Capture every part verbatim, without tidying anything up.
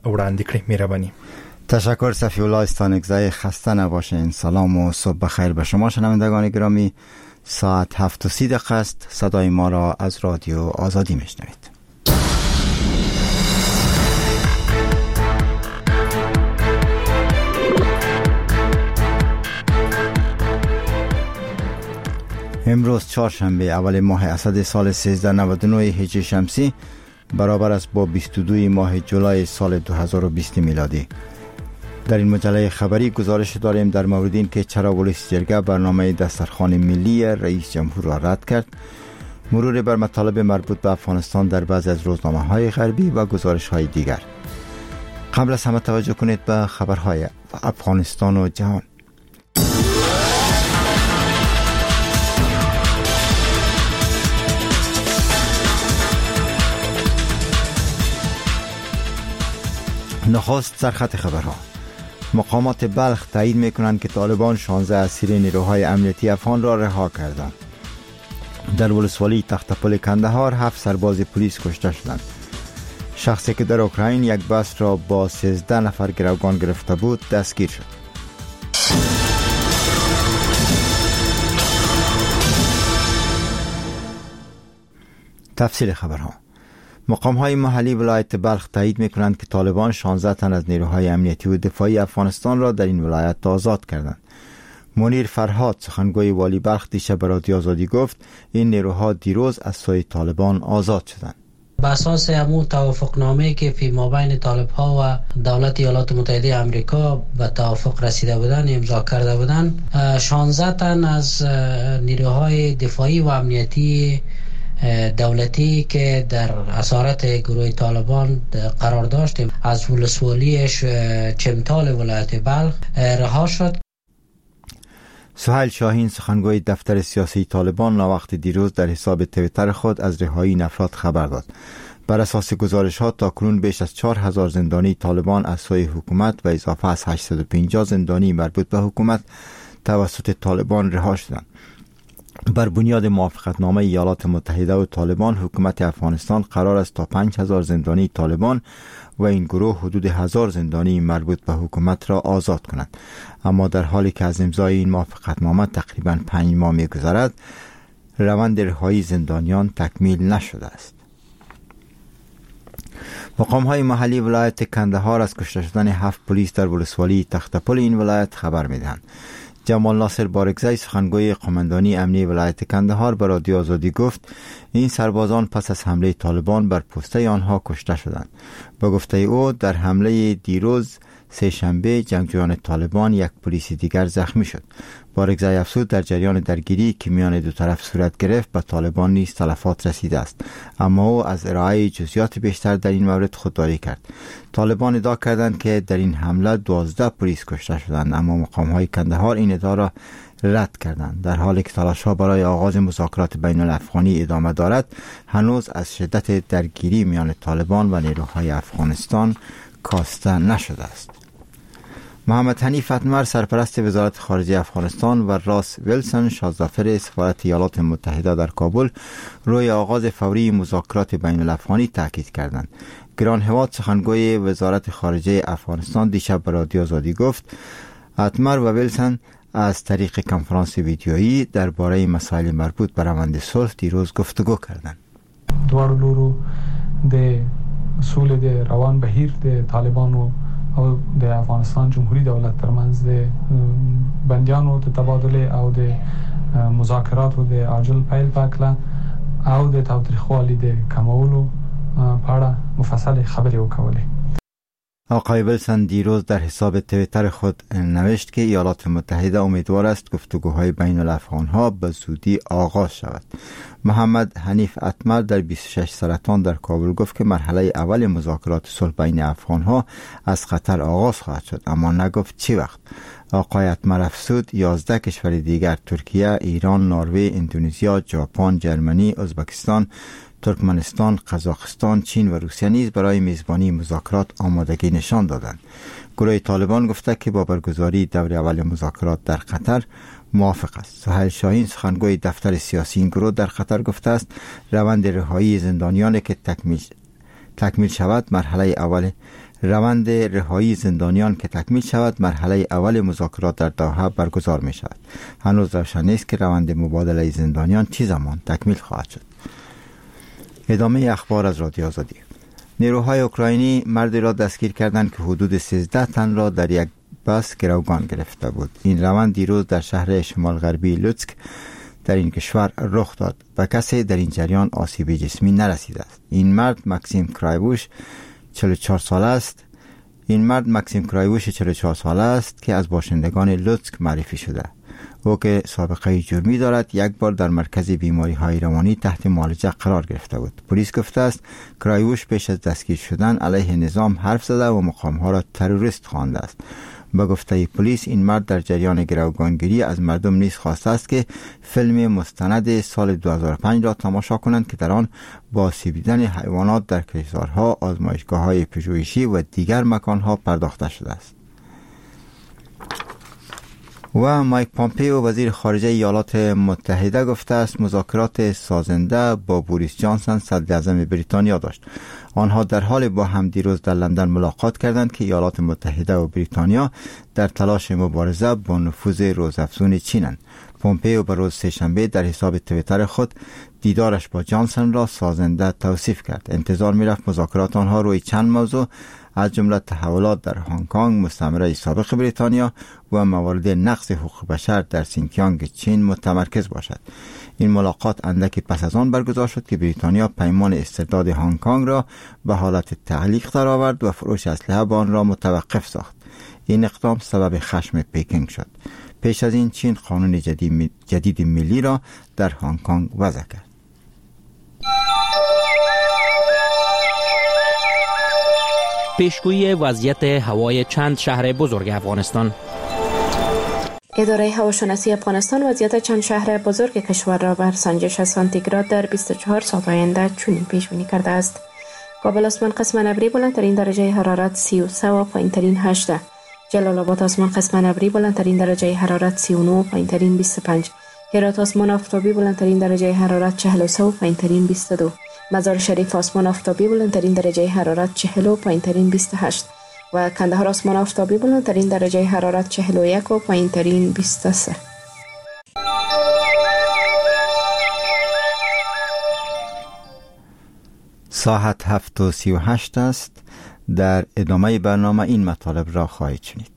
وړاندې کړي. مهرباني. تشکر صفی الله استانکزای. خسته نباشین. سلام و صبح بخیر به شما شنوندگان گرامی. ساعت هفت و سی دقیقه است. صدای ما را از رادیو آزادی میشنوید. امروز چهارشنبه اول ماه اسد سال سیزده نود و نه هجری شمسی برابر است با بیست و دو ماه جولای سال دو هزار و بیست میلادی. در این مجله خبری گزارش داریم در مورد این که چرا ولایت جرگه برنامه دسترخوان ملی رئیس جمهور را رد کرد، مرور بر مطالب مربوط به افغانستان در بعضی از روزنامه‌های غربی و گزارش‌های دیگر. قبل از همه توجه کنید به خبرهای افغانستان و جهان. نخست سرخط خبرها. مقامات بلخ تایید میکنند که طالبان شانزده اسیر نیروهای امنیتی افغان را رها کردند. در ولسوالی تختپل کندهار هفت سرباز پلیس کشته شدند. شخصی که در اوکراین یک بس را با سیزده نفر گروگان گرفته بود دستگیر شد. تفصیل خبرها. مقام‌های محلی ولایت بلخ تایید می‌کنند که طالبان شانزده تن از نیروهای امنیتی و دفاعی افغانستان را در این ولایت آزاد کردند. منیر فرهاد سخنگوی والی بلخ دیشب به رادیو آزادی گفت این نیروها دیروز از سوی طالبان آزاد شدند. بر اساس همون توافقنامه‌ای که فی مابین طالب‌ها و دولت ایالات متحده آمریکا به توافق رسیده بودند، امضا کرده بودند، شانزده تن از نیروهای دفاعی و امنیتی دولتی که در اسارت گروه طالبان قرار داشت از ولسوالی چمتال ولایت بلخ رها شد. سهیل شاهین سخنگوی دفتر سیاسی طالبان ناوقت دیروز در حساب توییتر خود از رهایی این افراد خبر داد. بر اساس گزارش‌ها تاکنون بیش از چهار هزار زندانی طالبان از سوی حکومت و اضافه از هشتصد و پنجاه زندانی مربوط به حکومت توسط طالبان رها شدند. بر بنیاد موافقتنامه ایالات متحده و طالبان، حکومت افغانستان قرار است تا پنج هزار زندانی طالبان و این گروه حدود هزار زندانی مربوط به حکومت را آزاد کنند. اما در حالی که از امضای این موافقتنامه تقریباً پنج ماه می‌گذرد، روند رهایی زندانیان تکمیل نشده است. مقام‌های محلی ولایت کندهار از کشته شدن هفت پلیس در ولسوالی تختپل این ولایت خبر می‌دهند. جمال ناصر بارگزای سخنگوی قماندانی امنی ولایت کندهار به رادیو آزادی گفت این سربازان پس از حمله طالبان بر پسته آنها کشته شدند. با گفته او در حمله دیروز سه شنبه جنگجویان طالبان یک پلیس دیگر زخمی شد. بارگزای افزود در جریان درگیری که میان دو طرف صورت گرفت به طالبان نیز تلفات رسیده است، اما او از ارائه جزئیات بیشتر در این مورد خودداری کرد. طالبان ادعا کردند که در این حمله دوازده پلیس کشته شدند، اما مقام‌های کندهار این ادعا را رد کردند. در حالی که تلاش‌ها برای آغاز مذاکرات بین الافغانی ادامه دارد، هنوز از شدت درگیری میان طالبان و نیروهای افغانستان کاسته نشده است. محمد حنیف اتمر سرپرست وزارت خارجه افغانستان و راس ویلسون شاهزادفر سفارت ایالات متحده در کابل روی آغاز فوری مذاکرات بین الافغانی تاکید کردند. گران هواد سخنگوی وزارت خارجه افغانستان دیشب به رادیو آزادی گفت اتمر و ویلسون از طریق کنفرانس ویدیویی درباره مسائل مربوط به روند صلح دیروز گفتگو کردند. دوار لورو د اصول د روان بهیر د طالبانو او د افغانستان جمهوری دولت ترمنځ د بندیانو د تبادله او د مذاکراتو د عاجل پیل پکله او د تاوتریخوالي د کمولو په اړه مفصل خبرې وکولې. آقای ویلسون دیروز در حساب توییتر خود نوشت که ایالات متحده امیدوار است گفتگوهای بین الافغان‌ها به زودی آغاز شود. محمد حنیف اتمر در بیست و شش سرطان در کابل گفت که مرحله اول مذاکرات صلح بین افغان‌ها از قطر آغاز خواهد شد، اما نگفت چی وقت. آقای اتمر افزود یازده کشور دیگر ترکیه، ایران، نروژ، اندونزیا، ژاپن، جرمنی، ازبکستان، ترکمنستان، قزاقستان، چین و روسیه نیز برای میزبانی مذاکرات آمادگی نشان دادند. گروه طالبان گفته که با برگزاری دور اول مذاکرات در قطر موافق است. سهیل شاهین سخنگوی دفتر سیاسی این گروه در قطر گفته است روند رهایی زندانیان که تکمیل تکمیل شود مرحله اول روند رهایی زندانیان که تکمیل شود مرحله اول مذاکرات در دوحه برگزار می شود. هنوز روشن نیست که روند مبادله زندانیان چه زمان تکمیل خواهد شد. ادامه اخبار از رادیو آزادی. نیروهای اوکراینی مردی را دستگیر کردند که حدود سیزده تن را در یک بس گروگان گرفته بود. این روند دیروز در شهر شمال غربی لوتسک در این کشور رخ داد و کسی در این جریان آسیب جسمی نرسیده است. این مرد مکسیم کرایوش چهل و چهار ساله است. این مرد مکسیم کرایوش چهل و چهار ساله است که از باشندگان لوتسک معرفی شده. او که سابقه جرمی دارد یک بار در مرکز بیماری های روانی تحت معالجه قرار گرفته بود. پلیس گفته است کرایوش پیش از دستگیر شدن علیه نظام حرف زده و مقام ها را تروریست خوانده است. با گفته پلیس این مرد در جریان گروگانگیری از مردم نیز خواسته است که فیلم مستند سال دو هزار و پنج را تماشا کنند که در آن با آسیب دیدن حیوانات در کشتزارها، آزمایشگاه‌های پژوهشی و دیگر مکان‌ها پرداخته شده است. و مایک پامپئو وزیر خارجه ایالات متحده گفته است مذاکرات سازنده با بوریس جانسون صدر اعظم بریتانیا داشت. آنها در حال با هم دیروز در لندن ملاقات کردند که ایالات متحده و بریتانیا در تلاش مبارزه با نفوذ روزافزون چینند. پامپئو به روز سه‌شنبه در حساب توییتر خود دیدارش با جانسون را سازنده توصیف کرد. انتظار می‌رفت مذاکرات آنها روی چند موضوع از جمله تحولات در هنگ کنگ مستعمره سابق بریتانیا و موارد نقض حقوق بشر در سینکیانگ چین متمرکز باشد. این ملاقات اندکی پس از آن برگزار شد که بریتانیا پیمان استرداد هنگ کنگ را به حالت تعلیق درآورد و فروش اسلحه به آن را متوقف ساخت. این اقدام سبب خشم پکینگ شد. پیش از این چین قانون جدید, جدید ملی را در هنگ کنگ وضع کرد. پیشگویی وضعیت هوای چند شهر بزرگ افغانستان. اداره هواشناسی افغانستان وضعیت چند شهر بزرگ کشور را بر سنجش سانتیگراد در بیست و چهار ساعت آینده چنین پیش بینی کرده است. کابل آسمان قسم ابری بلندترین درجه حرارت سی و سه و پایینترین هشت. جلال آباد آسمان قسم ابری بلندترین درجه حرارت سی و نه و پایینترین بیست و پنج. هرات آسمان آفتابی بلندترین درجه حرارت چهل و سه و پایینترین بیست و دو. مزار شریف آسمان آفتابی بلندترین درجه حرارت چهل و پایینترین بیست و هشت و کندهار آسمان آفتابی بلندترین درجه حرارت چهل و یک و پایینترین بیست و سه. ساعت هفت و سی و هشت است. در ادامه برنامه این مطالب را خواهید شنید.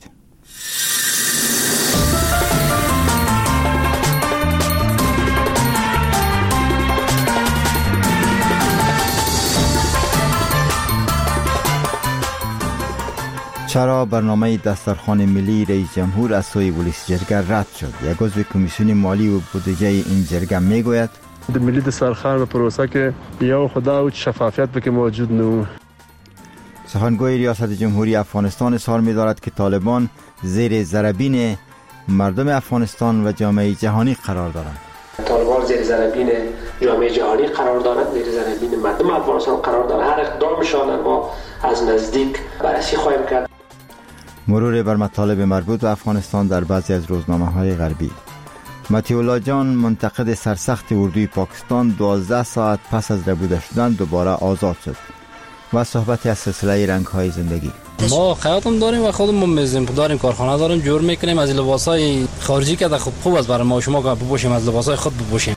چرا برنامه دسترخوان ملی رئیس جمهور از سوی پلیس جرگه رد شد؟ یک عضو کمیسیون مالی و بودجه این جرگه میگوید د ملی دسترخوان و پروسه که یا خدا و شفافیت به که موجود نو. سخنگوی ریاست جمهوری افغانستان اظهار می‌دارد که طالبان زیر ضربین مردم افغانستان و جامعه جهانی قرار دارند. طالبان زیر ضربین جامعه جهانی قرار دارند، زیر ضربین مردم افغانستان قرار دارند. هر اقدامشان ما از نزدیک بررسی خواهیم کرد. مرور بر مطالب مربوط به افغانستان در بعضی از روزنامه‌های غربی. متیولا جان منتقد سرسخت اردوی پاکستان دوازده ساعت پس از ربوده شدن دوباره آزاد شد. و صحبت از سلسله رنگ‌های زندگی. ما خیاطم داریم و خودمون میزیم داریم، کارخانه داریم، جور میکنیم. از لباسای خارجی که خوب خوب است برای ما شما که بپوشیم، از لباسای خود بپوشیم.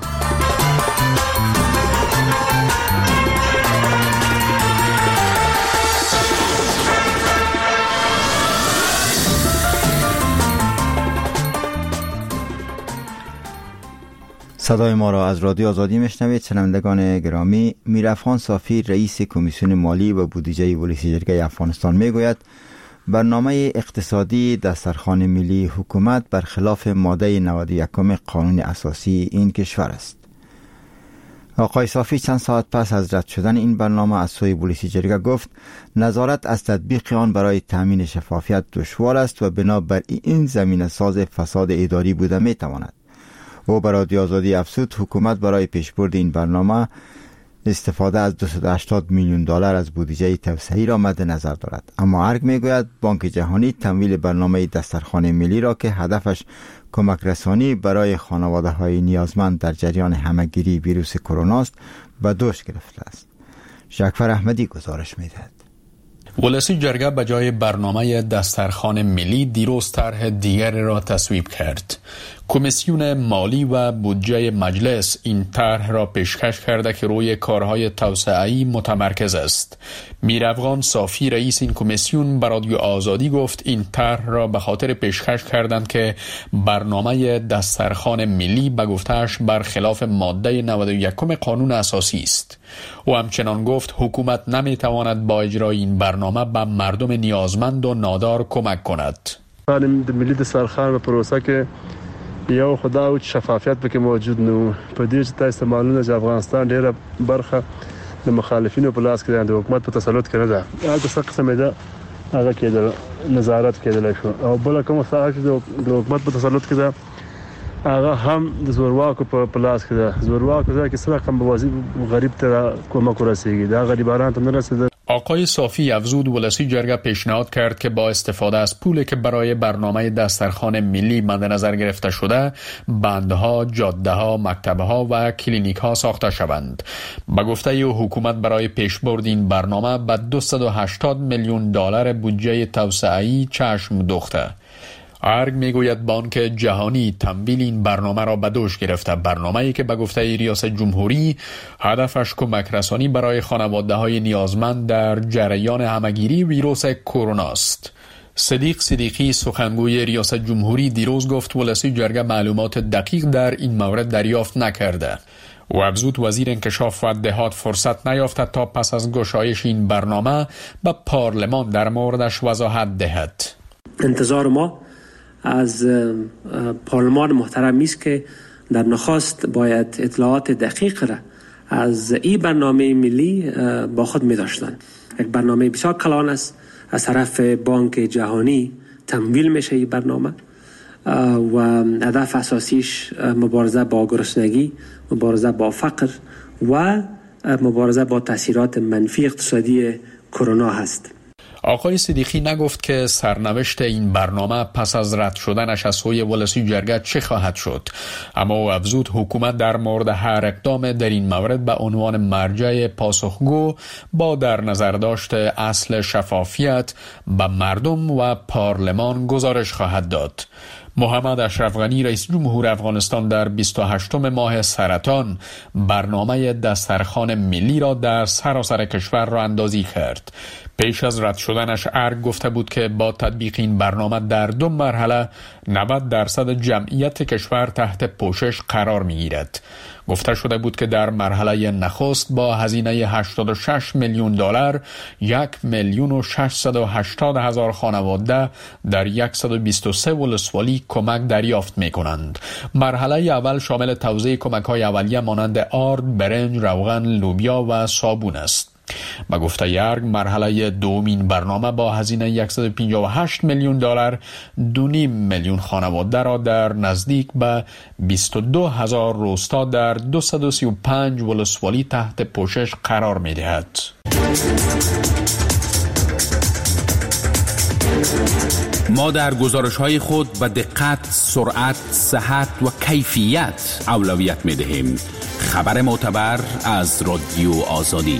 صدای ما را از رادیو آزادی میشنوید. شنوندگان گرامی، میرافخان صافی رئیس کمیسیون مالی و بودجه پلیس جرگه افغانستان میگوید برنامه اقتصادی دسترخوان ملی حکومت برخلاف ماده نود و یک قانون اساسی این کشور است. آقای صافی چند ساعت پس از رد شدن این برنامه از سوی پلیس جرگه گفت نظارت از تطبیق آن برای تامین شفافیت دشوار است و بنابر این زمینه ساز فساد اداری بوده میتواند. او بر رادیو آزادی افزود حکومت برای پیشبرد این برنامه استفاده از دویست و هشتاد میلیون دلار از بودجه توسعه‌ای را مد نظر دارد. اما ارگ میگوید بانک جهانی تمویل برنامه دسترخوان ملی را که هدفش کمک رسانی برای خانواده های نیازمند در جریان همهگیری ویروس کرونا است به دوش گرفته است. شکفر احمدی گزارش میدهد. ولسی جرگه به جای برنامه دسترخوان ملی دیروز طرح دیگر را تصویب کرد. کمیسیون مالی و بودجه مجلس این طرح را پیشکش کرده که روی کارهای توسعه‌ای متمرکز است. میرافغان صافی رئیس این کمیسیون به رادیو آزادی گفت این طرح را به خاطر پیشکش کردند که برنامه دسترخوان ملی به گفته‌اش برخلاف ماده نود و یک قانون اساسی است. او همچنان گفت حکومت نمیتواند با اجرای این برنامه به مردم نیازمند و نادار کمک کند. ملی دسترخوان و پروسه که یو خدا او شفافیت پکې موجود نو په دې چې تاسو معلومه چې افغانستان ډیره برخه د مخالفینو په لاس کې ده، د حکومت په تسلط کې نه ده. هغه څه قسمه ده هغه کې د نظارت کېدل شو او بل کوم څه چې د حکومت په تسلط کې ده هغه هم د زورواکو په لاس کې ده. زورواکو ځکه سره کوم بوازي غریب ته کومک ورسیږي، دا غریبانو ته نه رسیده. آقای صافی افزود ولسی جرگه پیشنهاد کرد که با استفاده از پولی که برای برنامه دسترخوان ملی مد نظر گرفته شده بندها، جاده‌ها، مکتب‌ها و کلینیک‌ها ساخته شوند. به گفته او حکومت برای پیشبرد این برنامه به دویست و هشتاد میلیون دلار بودجه توسعه‌ای چشم دوخته. ارگ میگوید بانک جهانی تمویل این برنامه را به دوش گرفته. برنامه‌ای که به گفته ریاست جمهوری هدفش کمک رسانی برای خانواده‌های نیازمند در جریان همگیری ویروس کرونا است. صدیق صدیقی سخنگوی ریاست جمهوری دیروز گفت ولسی جرگه معلومات دقیق در این مورد دریافت نکرده. و افزود وزیر انکشاف و دهات فرصت نیافته تا پس از گشایش این برنامه به پارلمان در موردش وضاحت دهد. انتظار ما از پارلمان محترم است که در نخست باید اطلاعات دقیق را از این برنامه ملی با خود می داشتند. یک برنامه بسیار کلان است، از طرف بانک جهانی تمویل میشه این برنامه و هدف اساسیش مبارزه با گرسنگی، مبارزه با فقر و مبارزه با تاثیرات منفی اقتصادی کرونا هست. آقای صدیقی نگفت که سرنوشت این برنامه پس از رد شدنش از سوی ولسی جرگه چه خواهد شد، اما او افزود حکومت در مورد هر اقدام در این مورد به عنوان مرجع پاسخگو با در نظر داشت اصل شفافیت به مردم و پارلمان گزارش خواهد داد. محمد اشرف غنی رئیس جمهور افغانستان در بیست و هشتم ماه سرطان برنامه دسترخوان ملی را در سراسر کشور را اندازی کرد. پیش از رد شدنش ارگ گفته بود که با تطبیق این برنامه در دو مرحله نود درصد جمعیت کشور تحت پوشش قرار می گیرد. گفته شده بود که در مرحله نخست با هزینه هشتاد و شش میلیون دلار یک میلیون و ششصد و هشتاد هزار خانواده در صد و بیست و سه ولسوالی کمک دریافت می کنند. مرحله اول شامل توزیع کمک های اولیه مانند آرد، برنج، روغن، لوبیا و صابون است. با گفته یارگ مرحله دومین برنامه با هزینه صد و پنجاه و هشت میلیون دلار دو نیم میلیون خانواده را در نزدیک به بیست و دو هزار روستا در دویست و سی و پنج ولسوالی تحت پوشش قرار می دهد. ما در گزارش‌های خود به دقت، سرعت، صحت و کیفیت اولویت می دهیم. خبر معتبر از رادیو آزادی.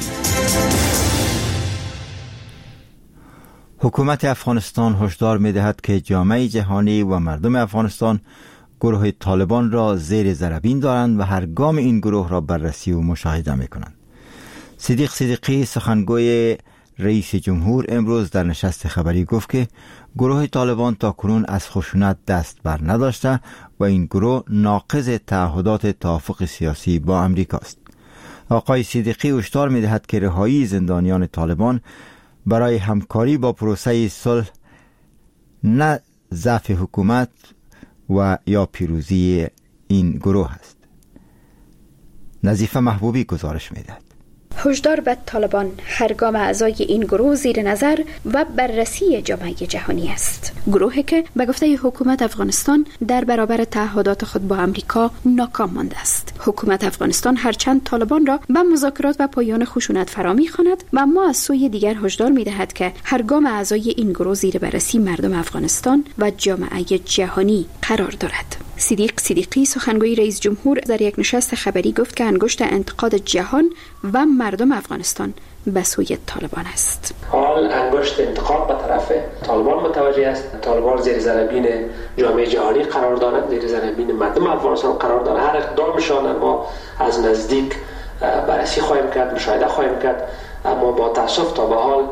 حکومت افغانستان هشدار می دهد که جامعه جهانی و مردم افغانستان گروه طالبان را زیر ذره دارند و هر گام این گروه را بررسی و مشاهده می کنند. صدیق صدیقی سخنگوی رئیس جمهور امروز در نشست خبری گفت که گروه طالبان تا کنون از خشونت دست بر نداشته و این گروه ناقض تعهدات توافق سیاسی با امریکا است. آقای صدیقی هشدار می‌دهد که رهایی زندانیان طالبان برای همکاری با پروسه صلح نه ضعف حکومت و یا پیروزی این گروه است. نظیفه محبوبی گزارش می‌دهد. هشدار به طالبان هر گام اعضای این گروه زیر نظر و بررسی جامعه جهانی است. گروهی که به گفته حکومت افغانستان در برابر تعهدات خود با امریکا ناکام مانده است. حکومت افغانستان هرچند طالبان را به مذاکرات و پایان خشونت فرا می‌خواند و اما از سوی دیگر هشدار می‌دهد که هر گام اعضای این گروه زیر بررسی مردم افغانستان و جامعه جهانی قرار دارد. صدیق صدیقی سخنگوی رئیس جمهور در یک نشست خبری گفت که انگشت انتقاد جهان و مردم افغانستان به سوی طالبان است. حال انگشت انتقاد به طرف طالبان متوجه است. طالبان زیر ذره‌بین جامعه جهانی قرار دارند، زیر ذره‌بین مردم افغانستان قرار دارند. هر اقدامشان ما از نزدیک بررسی خواهیم کرد، مشاهده خواهیم کرد، اما با تأسف تا به حال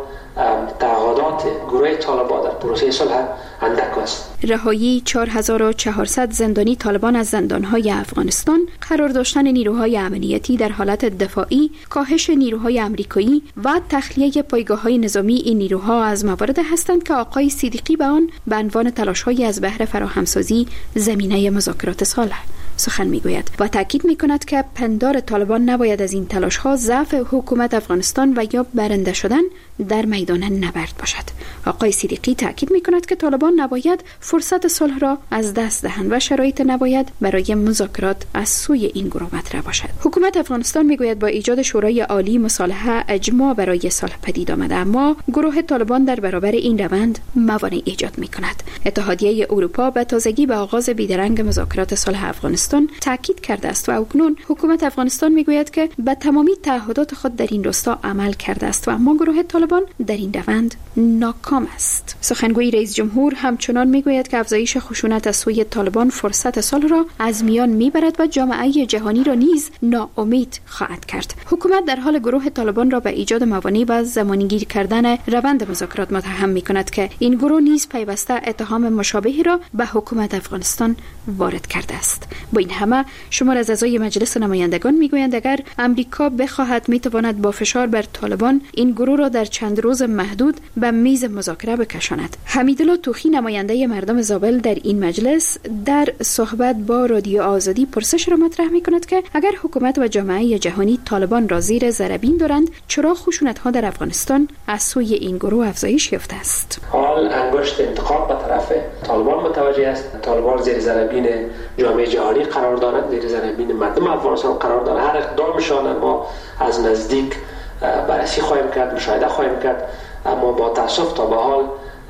تعهدات گروه طالبان در پروسه صلح اندک است. رهایی چهار هزار و چهارصد زندانی طالبان از زندانهای افغانستان، قرار داشتن نیروهای امنیتی در حالت دفاعی، کاهش نیروهای امریکایی و تخلیه پایگاه‌های نظامی این نیروها از موارد هستند که آقای صدیقی به آن به عنوان تلاش‌های از بهر فراهمسازی زمینه مذاکرات صلح سخن میگوید و تاکید میکند که پندار طالبان نباید از این تلاش‌ها ضعف حکومت افغانستان و یا برنده شدن در میدان نبرد باشد. آقای صدیقی تاکید میکند که طالبان نباید فرصت صلح را از دست دهند و شرایط نباید برای مذاکرات از سوی این گروه مطرح باشد. حکومت افغانستان میگوید با ایجاد شورای عالی مصالحه اجماع برای صلح پدید آمده، اما گروه طالبان در برابر این روند موانع ایجاد میکند. اتحادیه اروپا به تازگی به آغاز بیدرنگ مذاکرات صلح افغانستان تاکید کرده است و اکنون حکومت افغانستان میگوید که به تمامی تعهدات خود در این راستا عمل کرده است و اما گروه طالبان در این روند ناکام است. سخنگوی رئیس جمهور همچنان میگوید که افزایش خشونت از سوی طالبان فرصت صلح را از میان میبرد و جامعه جهانی را نیز ناامید خواهد کرد. حکومت در حال گروه طالبان را به ایجاد موانع و زمانگیر کردن روند مذاکرات متهم میکند که این گروه نیز پیوسته اتهام مشابهی را به حکومت افغانستان وارد کرده است. با این همه شمار از اعضای مجلس نمایندگان میگویند اگر امریکا بخواهد میتواند با فشار بر طالبان این گروه را در چند روز محدود به میز مذاکره بکشاند. حمیدالله توخی نماینده مردم زابل در این مجلس در صحبت با رادیو آزادی پرسش را مطرح میکند که اگر حکومت و جامعه جهانی طالبان را زیر ذره‌بین دارند، چرا خشونت‌ها در افغانستان از سوی این گروه افزایش یافته است؟ حال انگشت انتقاد به طرف طالبان متوجه است. طالبان زیر ذره‌بین جامعه جهانی قرار دارند، زیر ذره‌بین مردم افغانستان قرار دارند. هر اقدامشان ما از نزدیک بررسی خواهیم کرد، مشاهده خواهیم کرد، اما با تأسف تا به حال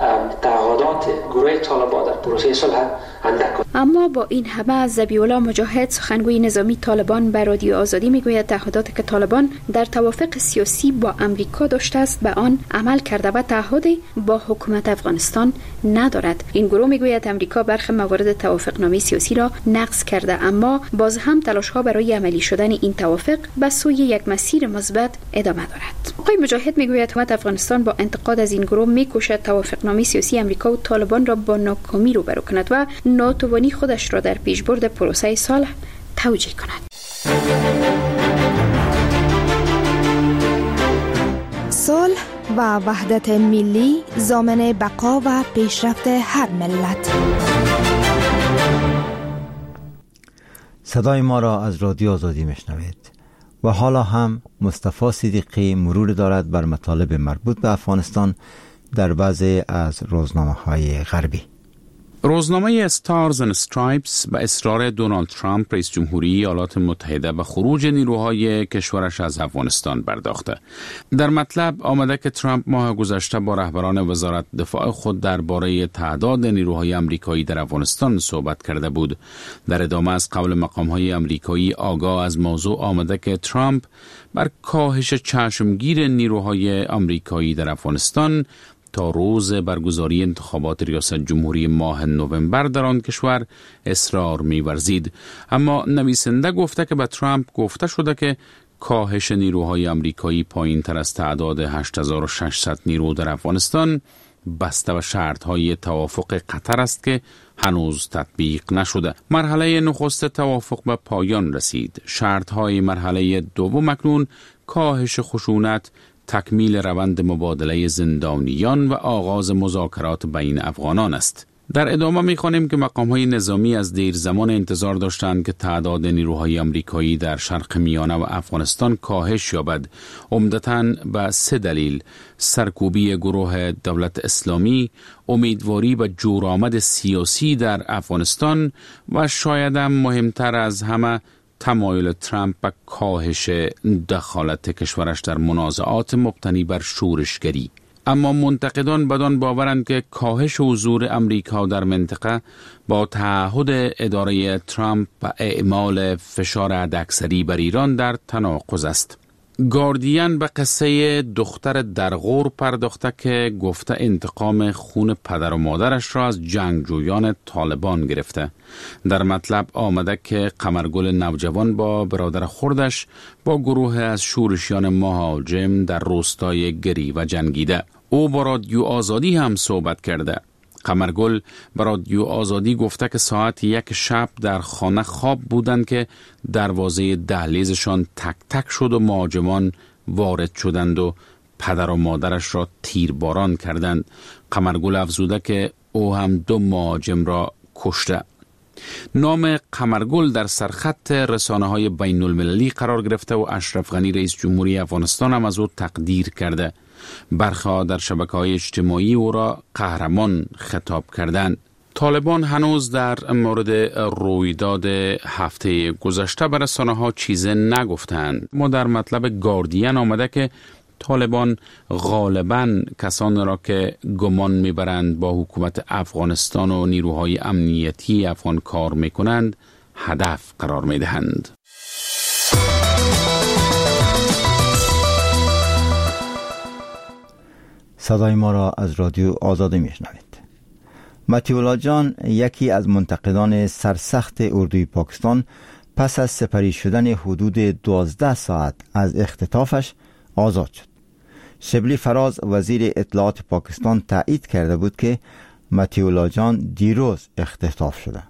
تعهدات گروه طالبان در پروسه صلح اندک. اما با این همه ذبیح‌الله مجاهد سخنگوی نظامی طالبان به رادیو آزادی میگوید تعهداتی که طالبان در توافق سیاسی با امریکا داشته است به آن عمل کرده و تعهدی با حکومت افغانستان ندارد. این گروه میگوید امریکا برخی موارد توافقنامه سیاسی را نقض کرده، اما باز هم تلاش‌ها برای عملی شدن این توافق به سوی یک مسیر مثبت ادامه دارد. آقای مجاهد میگوید حکومت افغانستان با انتقاد از این گروه میکوشد توافقنامه سیاسی امریکا و طالبان را با ناکامی روبرو کند و ناتوانی خودش را در پیشبرد پروسه صلح توجیه کند. صلح و وحدت ملی ضامن بقا و پیشرفت هر ملت. صدای ما را از رادیو آزادی میشنوید و حالا هم مصطفی صدیقی مرور دارد بر مطالب مربوط به افغانستان در بعضی از روزنامه‌های غربی. روزنامه استارز اند استرایپس به اصرار دونالد ترامپ رئیس جمهوری ایالات متحده به خروج نیروهای کشورش از افغانستان پرداخته. در مطلب آمده که ترامپ ماه گذشته با رهبران وزارت دفاع خود درباره تعداد نیروهای آمریکایی در افغانستان صحبت کرده بود. در ادامه از قول مقام‌های آمریکایی آگاه از موضوع آمده که ترامپ بر کاهش چشمگیر نیروهای آمریکایی در افغانستان تا روز برگزاری انتخابات ریاست جمهوری ماه نوامبر در آن کشور اصرار می‌ورزید. اما نویسنده گفته که به ترامپ گفته شده که کاهش نیروهای آمریکایی پایین‌تر از تعداد هشت هزار و ششصد نیرو در افغانستان بسته به شرط‌های توافق قطر است که هنوز تطبیق نشده. مرحله نخست توافق به پایان رسید. شرط‌های مرحله دوم اکنون کاهش خشونت، تکمیل روند مبادله زندانیان و آغاز مذاکرات بین افغانان است. در ادامه می‌خوانیم که مقام‌های نظامی از دیر زمان انتظار داشتند که تعداد نیروهای آمریکایی در شرق میانه و افغانستان کاهش یابد، عمدتاً به سه دلیل: سرکوبی گروه دولت اسلامی، امیدواری به جورآمد سیاسی در افغانستان و شاید هم مهمتر از همه تمایل ترامپ به کاهش دخالت کشورش در منازعات مبتنی بر شورشگری. اما منتقدان بدان باورند که کاهش حضور امریکا در منطقه با تعهد اداره ترامپ و اعمال فشار حداکثری بر ایران در تناقض است. گاردین به قصه دختر در غور پرداخته که گفته انتقام خون پدر و مادرش را از جنگجویان طالبان گرفته. در مطلب آمده که قمرگل نوجوان با برادر خردش با گروه از شورشیان مهاجم در روستای گری و جنگیده. او با رادیو آزادی هم صحبت کرده. قمرگل با رادیو آزادی گفته که ساعت یک شب در خانه خواب بودند که دروازه دهلیزشان تک تک شد و مهاجمان وارد شدند و پدر و مادرش را تیرباران کردند. قمرگل افزوده که او هم دو مهاجم را کشته. نام قمرگل در سرخط رسانه‌های بین المللی قرار گرفته و اشرف غنی رئیس جمهوری افغانستان هم از او تقدیر کرده. برخی در شبکه‌های اجتماعی او را قهرمان خطاب کردند. طالبان هنوز در مورد رویداد هفته گذشته بر رسانه‌ها چیزی نگفتند. ما در مطلب گاردین آمده که طالبان غالباً کسان را که گمان میبرند با حکومت افغانستان و نیروهای امنیتی افغان کار میکنند هدف قرار میدهند. صدای ما را از رادیو آزادی میشنوید. متیولا جان، یکی از منتقدان سرسخت اردوی پاکستان، پس از سپری شدن حدود دوازده ساعت از اختطافش آزاد شد. شبلی فراز وزیر اطلاعات پاکستان تایید کرده بود که متیولا جان دیروز اختطاف شده.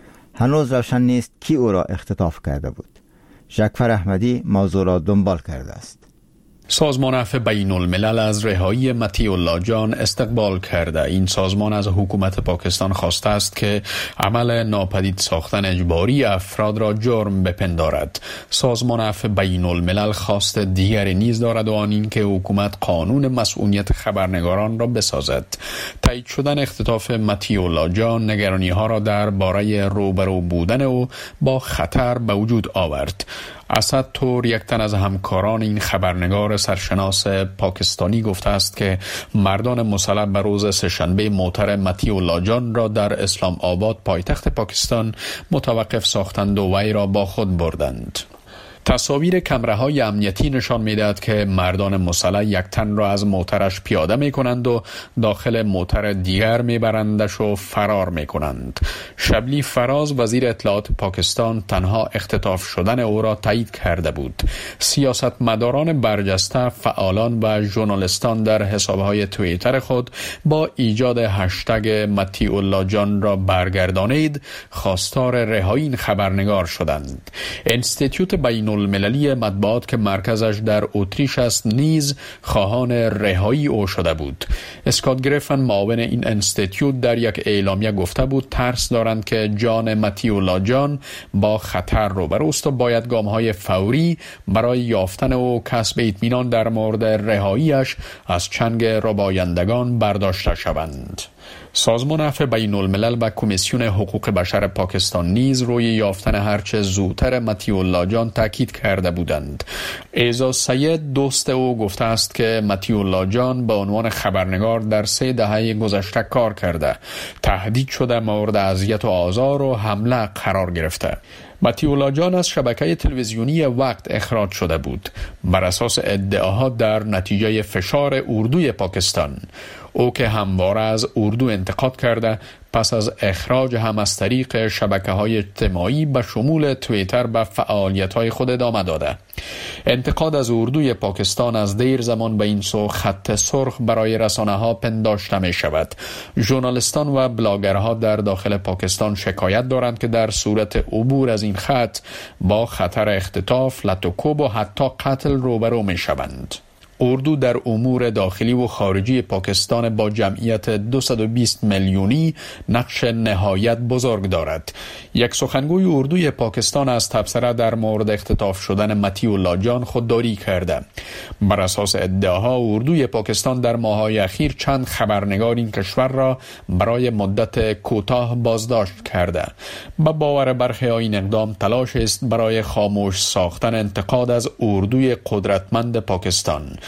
هنوز روشن نیست کی او را اختطاف کرده بود. جعفر احمدی موضوع را دنبال کرده است. سازمان عفو بین الملل از رهایی متی‌الله جان استقبال کرده. این سازمان از حکومت پاکستان خواسته است که عمل ناپدید ساختن اجباری افراد را جرم بپندارد. سازمان عفو بین الملل خواست دیگری نیز دارد و آن این که حکومت قانون مسئولیت خبرنگاران را بسازد. تایید شدن اختطاف متی‌الله جان نگرانی ها را درباره روبرو بودن او با خطر به وجود آورد. اسد تور، یک تن از همکاران این خبرنگار سرشناس پاکستانی، گفته است که مردان مسلح به روز سه‌شنبه محترم متی‌الله جان را در اسلام آباد پایتخت پاکستان متوقف ساختند و وی را با خود بردند. تصاویر کمره‌های امنیتی نشان می‌دهد که مردان مسلح یک تن را از موترش پیاده می‌کنند و داخل موتر دیگر می‌برندش و فرار می‌کنند. شبلی فراز وزیر اطلاعات پاکستان تنها اختطاف شدن او را تایید کرده بود. سیاستمداران برجسته، فعالان و ژورنالیستان در حساب‌های توییتر خود با ایجاد هشتگ متی‌الله جان را برگردانید خواستار رهایی این خبرنگار شدند. انستیتوت بین المللی مطبوعات که مرکزش در اتریش است نیز خواهان رهایی او شده بود. اسکات گریفن، معاون این انستیتوت، در یک اعلامیه گفته بود ترس دارند که جان متی‌الله جان با خطر روبروست و باید گام‌های فوری برای یافتن و کسب اطمینان در مورد رهاییش از چنگ ربایندگان برداشته شوند. سازمان عفو بین الملل و کمیسیون حقوق بشر پاکستان نیز روی یافتن هرچه زودتر متی‌الله جان تاکید کرده بودند. اعزاز سید، دوست او، گفته است که متی‌الله جان به عنوان خبرنگار در سه دهه گذشته کار کرده، تهدید شده، مورد اذیت و آزار و حمله قرار گرفته. متی‌الله جان از شبکه تلویزیونی وقت اخراج شده بود بر اساس ادعاها در نتیجه فشار اردوی پاکستان. او که همواره از اردو انتقاد کرده، پس از اخراج هم از طریق شبکه‌های اجتماعی به شمول توییتر به فعالیت‌های خود ادامه داده. انتقاد از اردوی پاکستان از دیر زمان به این سو خط سرخ برای رسانه‌ها پنداشته می شود. ژورنالیستان و بلاگرها در داخل پاکستان شکایت دارند که در صورت عبور از این خط با خطر اختطاف، لطوکوب و حتی قتل روبرو می شوند. اردو در امور داخلی و خارجی پاکستان با جمعیت دویست و بیست میلیونی نقش نهایت بزرگ دارد. یک سخنگوی اردوی پاکستان از تبصره در مورد اختطاف شدن متی‌الله جان خودداری کرده. بر اساس ادعاها اردوی پاکستان در ماه‌های اخیر چند خبرنگار این کشور را برای مدت کوتاه بازداشت کرده. با باور برخی این اقدام تلاش است برای خاموش ساختن انتقاد از اردوی قدرتمند پاکستان.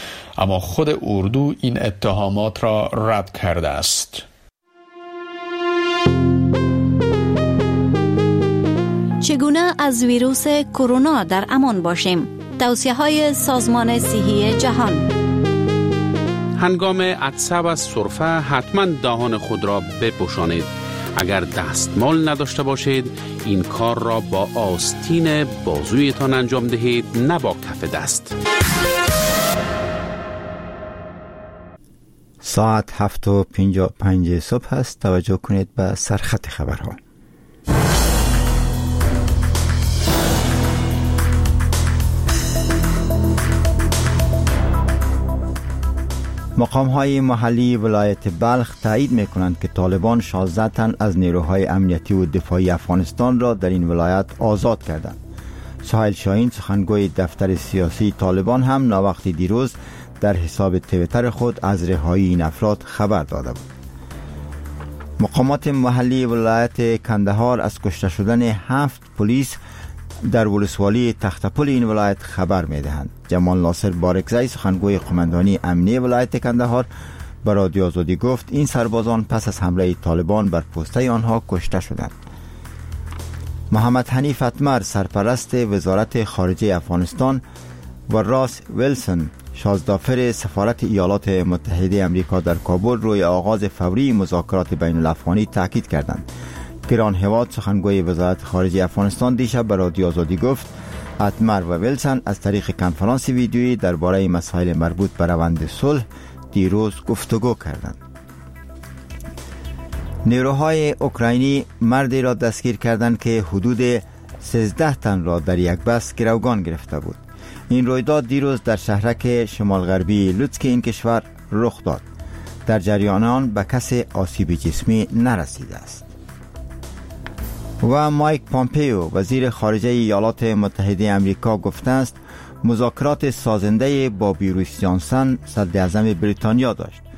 اما خود اردو این اتهامات را رد کرده است. چگونه از ویروس کرونا در امان باشیم؟ توصیه های سازمان صحی جهان. هنگام عطسه و سرفه حتما دهان خود را بپوشانید. اگر دستمال نداشته باشید این کار را با آستین بازویتان انجام دهید، نه با کف دست. ساعت هفت و پنجاه و پنج صبح است. توجه کنید به سرخط خبرها. مقام‌های محلی ولایت بلخ تایید می‌کنند که طالبان شانزده تن از نیروهای امنیتی و دفاعی افغانستان را در این ولایت آزاد کردند. سهیل شاهین سخنگوی دفتر سیاسی طالبان هم ناوقتی دیروز در حساب توییتر خود از رهایی این افراد خبر داده بود. مقامات محلی ولایت کندهار از کشته شدن هفت پلیس در ولسوالی تختپل این ولایت خبر می‌دهند. جمال ناصر بارکزی سخنگوی قماندانی امنیه ولایت کندهار به رادیو آزادی گفت این سربازان پس از حمله طالبان بر پوسته آنها کشته شدند. محمد حنیف اتمر سرپرست وزارت خارجه افغانستان و راس ویلسون شازدافر سفارت ایالات متحده آمریکا در کابل روی آغاز فوری مذاکرات بین الافغانی تاکید کردند. پیران هواد سخنگوی وزارت خارجه افغانستان دیشب به رادیو آزادی گفت اتمر و ویلسون از طریق کنفرانس ویدیویی درباره مسائل مربوط به روند صلح دیروز گفتگو کردند. نیروهای اوکراینی مردی را دستگیر کردند که حدود سیزده تن را در یک بس گروگان گرفته بود. این رویداد دیروز در شهرک شمال غربی لوتسک این کشور رخ داد. در جریان آن به کسی آسیب جسمی نرسیده است. و مایک پامپیو وزیر خارجه ایالات متحده آمریکا گفته است مذاکرات سازنده با بوریس جانسن صدر اعظم بریتانیا داشت.